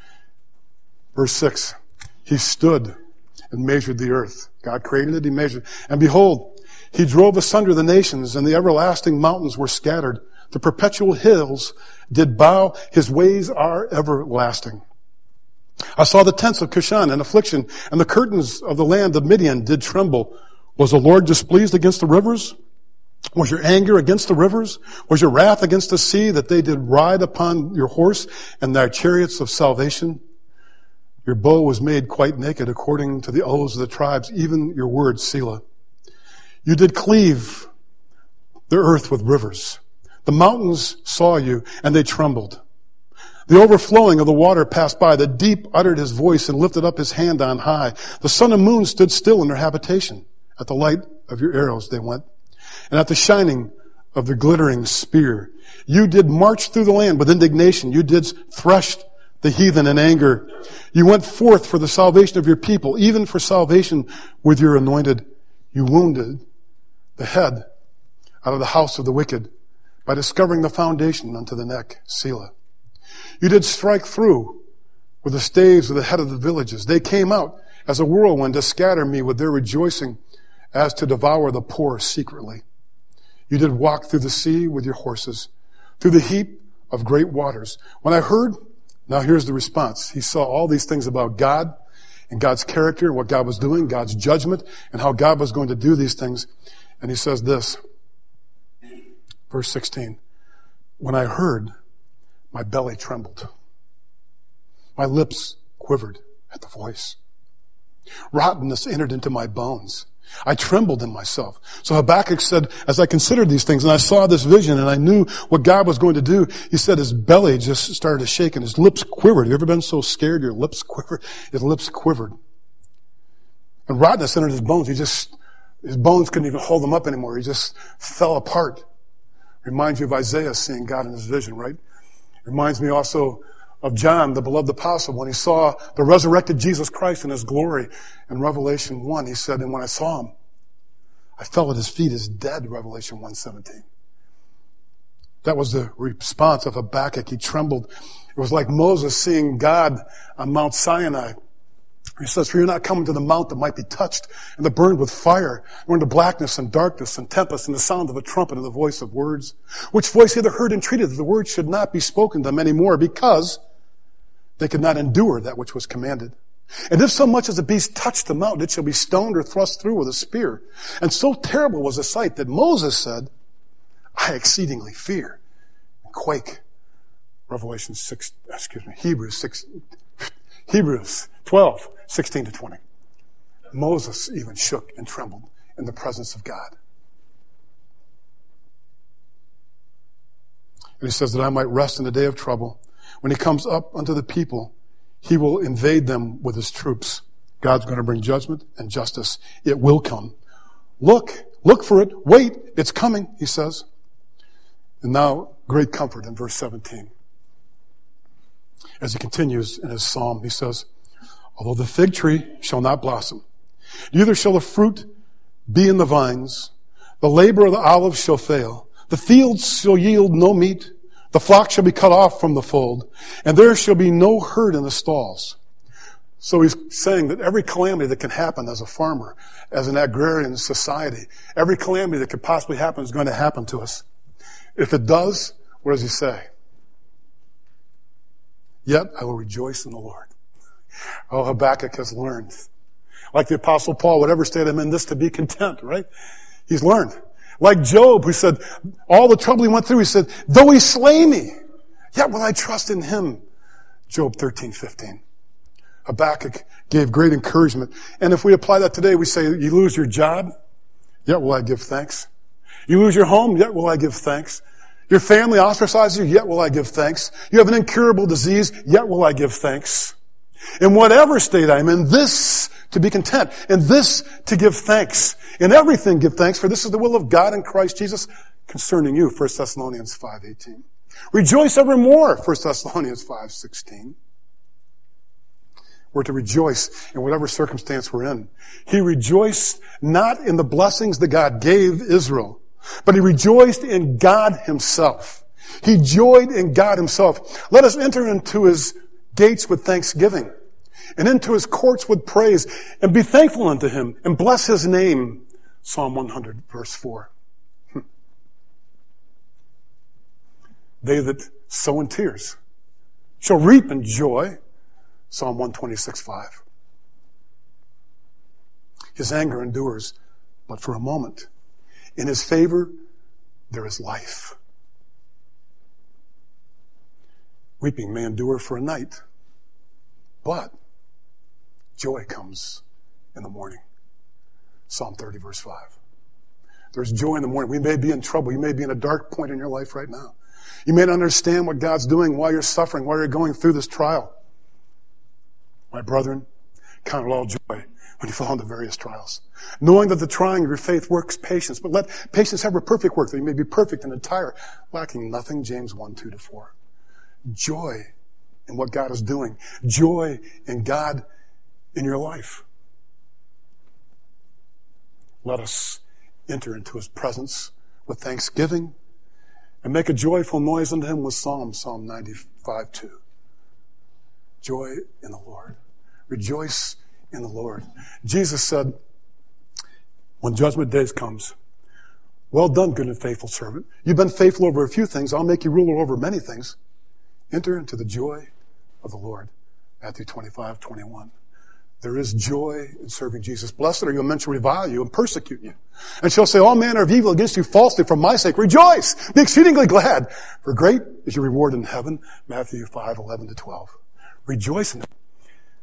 Verse 6, he stood and measured the earth. God created it, he measured. And behold, he drove asunder the nations, and the everlasting mountains were scattered. The perpetual hills did bow. His ways are everlasting. I saw the tents of Cushan in affliction, and the curtains of the land of Midian did tremble. Was the Lord displeased against the rivers? Was your anger against the rivers? Was your wrath against the sea, that they did ride upon your horse and their chariots of salvation? Your bow was made quite naked according to the oaths of the tribes, even your word, Selah. You did cleave the earth with rivers. The mountains saw you, and they trembled. The overflowing of the water passed by. The deep uttered his voice and lifted up his hand on high. The sun and moon stood still in their habitation. At the light of your arrows they went, and at the shining of the glittering spear. You did march through the land with indignation. You did thresh the heathen in anger. You went forth for the salvation of your people, even for salvation with your anointed. You wounded the head out of the house of the wicked by discovering the foundation unto the neck, Selah. You did strike through with the staves of the head of the villages. They came out as a whirlwind to scatter me with their rejoicing, as to devour the poor secretly. You did walk through the sea with your horses, through the heap of great waters. When I heard, now here's the response. He saw all these things about God and God's character and what God was doing, God's judgment, and how God was going to do these things. And he says this, verse 16, when I heard, my belly trembled. My lips quivered at the voice. Rottenness entered into my bones. I trembled in myself. So Habakkuk said, as I considered these things and I saw this vision and I knew what God was going to do, he said his belly just started to shake and his lips quivered. Have you ever been so scared your lips quivered? His lips quivered. And rottenness entered his bones. His bones couldn't even hold him up anymore. He just fell apart. Reminds you of Isaiah seeing God in his vision, right? Reminds me also of John, the beloved apostle, when he saw the resurrected Jesus Christ in his glory. In Revelation 1, he said, and when I saw him, I fell at his feet as dead, Revelation 1:17. That was the response of Habakkuk. He trembled. It was like Moses seeing God on Mount Sinai. He says, for you're not coming to the mount that might be touched and that burned with fire, nor into blackness and darkness and tempest and the sound of a trumpet and the voice of words, which voice either heard entreated that the word should not be spoken to them anymore because they could not endure that which was commanded. And if so much as a beast touched the mountain, it shall be stoned or thrust through with a spear. And so terrible was the sight that Moses said, I exceedingly fear and quake. Hebrews 12, 16 to 20. Moses even shook and trembled in the presence of God. And he says that I might rest in the day of trouble. When he comes up unto the people, he will invade them with his troops. God's going to bring judgment and justice. It will come. Look for it. Wait, it's coming, he says. And now, great comfort in verse 17. As he continues in his psalm, he says, although the fig tree shall not blossom, neither shall the fruit be in the vines, the labor of the olive shall fail, the fields shall yield no meat, the flock shall be cut off from the fold, and there shall be no herd in the stalls. So he's saying that every calamity that can happen as a farmer, as an agrarian society, every calamity that could possibly happen is going to happen to us. If it does, what does he say? Yet I will rejoice in the Lord. Oh, Habakkuk has learned. Like the Apostle Paul, whatever state I'm in, this to be content, right? He's learned. Like Job, who said, all the trouble he went through, he said, though he slay me, yet will I trust in him. Job 13:15. Habakkuk gave great encouragement. And if we apply that today, we say, you lose your job, yet will I give thanks. You lose your home, yet will I give thanks. Your family ostracizes you, yet will I give thanks. You have an incurable disease, yet will I give thanks. In whatever state I'm in, this to be content, in this to give thanks. In everything give thanks, for this is the will of God in Christ Jesus concerning you, 1 Thessalonians 5:18. Rejoice evermore, 1 Thessalonians 5:16. We're to rejoice in whatever circumstance we're in. He rejoiced not in the blessings that God gave Israel, but he rejoiced in God himself. He joyed in God himself. Let us enter into his gates with thanksgiving and into his courts with praise and be thankful unto him and bless his name. Psalm 100 verse 4. They that sow in tears shall reap in joy. Psalm 126:5. His anger endures but for a moment. In his favor, there is life. Weeping may endure for a night, but joy comes in the morning. Psalm 30, verse 5. There's joy in the morning. We may be in trouble. You may be in a dark point in your life right now. You may not understand what God's doing, why you're suffering, why you're going through this trial. My brethren, count it all joy when you fall into various trials, knowing that the trying of your faith works patience, but let patience have a perfect work, that you may be perfect and entire, lacking nothing, James 1:2-4. Joy in what God is doing. Joy in God in your life. Let us enter into his presence with thanksgiving and make a joyful noise unto him with Psalm 95:2. Joy in the Lord. Rejoice in the Lord. Jesus said, when judgment day comes, well done, good and faithful servant. You've been faithful over a few things. I'll make you ruler over many things. Enter into the joy of the Lord. Matthew 25:21. There is joy in serving Jesus. Blessed are you when men shall revile you and persecute you, and shall say all manner of evil against you falsely for my sake. Rejoice! Be exceedingly glad, for great is your reward in heaven. Matthew 5:11-12. Rejoice in it.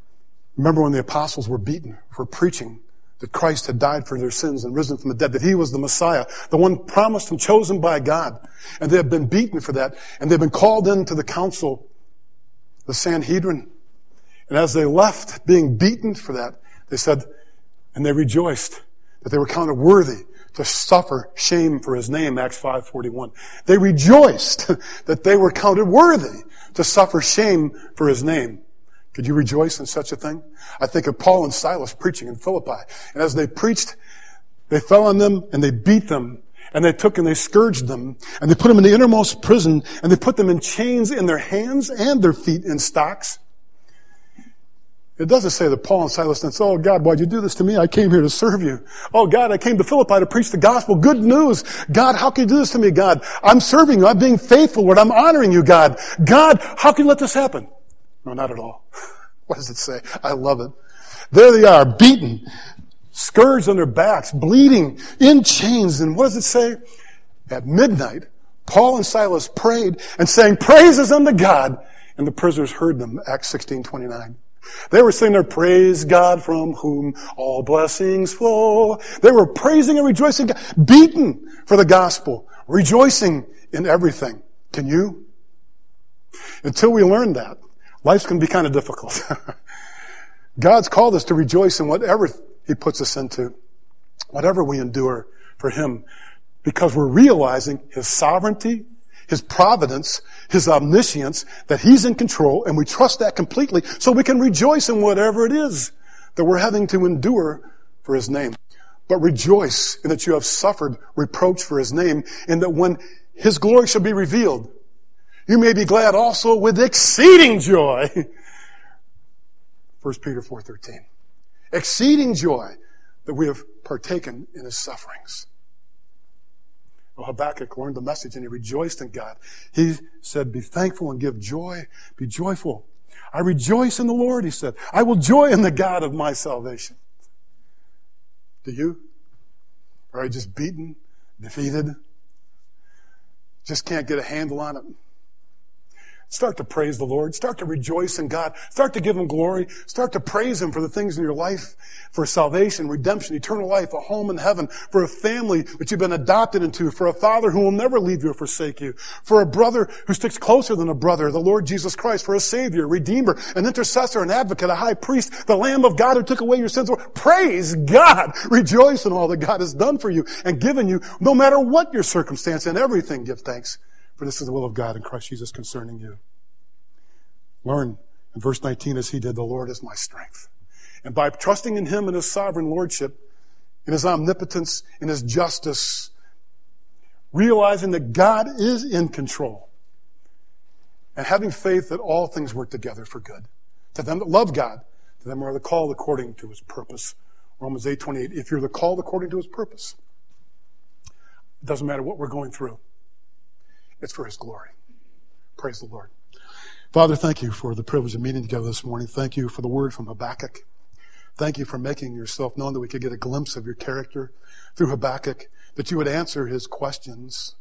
Remember when the apostles were beaten for preaching that Christ had died for their sins and risen from the dead, that He was the Messiah, the one promised and chosen by God. And they had been beaten for that. And they've been called into the council, the Sanhedrin. And as they left being beaten for that, they said, and they rejoiced that they were counted worthy to suffer shame for His name, Acts 5:41. They rejoiced that they were counted worthy to suffer shame for His name. Could you rejoice in such a thing? I think of Paul and Silas preaching in Philippi. And as they preached, they fell on them and they beat them. And they took and they scourged them. And they put them in the innermost prison. And they put them in chains in their hands and their feet in stocks. It doesn't say that Paul and Silas said, "Oh God, why'd you do this to me? I came here to serve you. Oh God, I came to Philippi to preach the gospel. Good news. God, how can you do this to me, God? I'm serving you. I'm being faithful, Lord. I'm honoring you, God. God, how can you let this happen?" No, not at all. What does it say? I love it. There they are, beaten, scourged on their backs, bleeding, in chains. And what does it say? At midnight, Paul and Silas prayed and sang praises unto God. And the prisoners heard them, Acts 16:29. They were saying their praise God from whom all blessings flow. They were praising and rejoicing God, beaten for the gospel, rejoicing in everything. Can you? Until we learn that, life's going to be kind of difficult. God's called us to rejoice in whatever He puts us into, whatever we endure for Him, because we're realizing His sovereignty, His providence, His omniscience, that He's in control, and we trust that completely so we can rejoice in whatever it is that we're having to endure for His name. But rejoice in that you have suffered reproach for His name, and that when His glory shall be revealed, you may be glad also with exceeding joy. 1 Peter 4:13. Exceeding joy that we have partaken in His sufferings. Well, Habakkuk learned the message and he rejoiced in God. He said, "Be thankful and give joy. Be joyful. I rejoice in the Lord," he said. "I will joy in the God of my salvation." Do you? Or are you just beaten, defeated? Just can't get a handle on it? Start to praise the Lord. Start to rejoice in God. Start to give Him glory. Start to praise Him for the things in your life, for salvation, redemption, eternal life, a home in heaven, for a family that you've been adopted into, for a Father who will never leave you or forsake you, for a brother who sticks closer than a brother, the Lord Jesus Christ, for a Savior, Redeemer, an intercessor, an advocate, a high priest, the Lamb of God who took away your sins. Praise God! Rejoice in all that God has done for you and given you, no matter what your circumstance. And everything give thanks. For this is the will of God in Christ Jesus concerning you. Learn in verse 19 as he did, "The Lord is my strength." And by trusting in Him and His sovereign lordship, in His omnipotence, in His justice, realizing that God is in control, and having faith that all things work together for good. To them that love God, to them are the called according to His purpose. Romans 8:28. If you're the called according to His purpose, it doesn't matter what we're going through. It's for His glory. Praise the Lord. Father, thank You for the privilege of meeting together this morning. Thank You for the word from Habakkuk. Thank You for making Yourself known, that we could get a glimpse of Your character through Habakkuk, that You would answer his questions,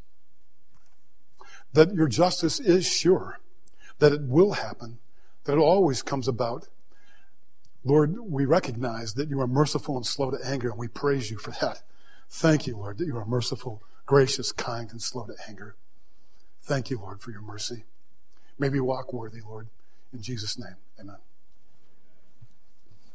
that Your justice is sure, that it will happen, that it always comes about. Lord, we recognize that You are merciful and slow to anger, and we praise You for that. Thank You, Lord, that You are merciful, gracious, kind, and slow to anger. Thank You, Lord, for Your mercy. May we walk worthy, Lord. In Jesus' name, amen.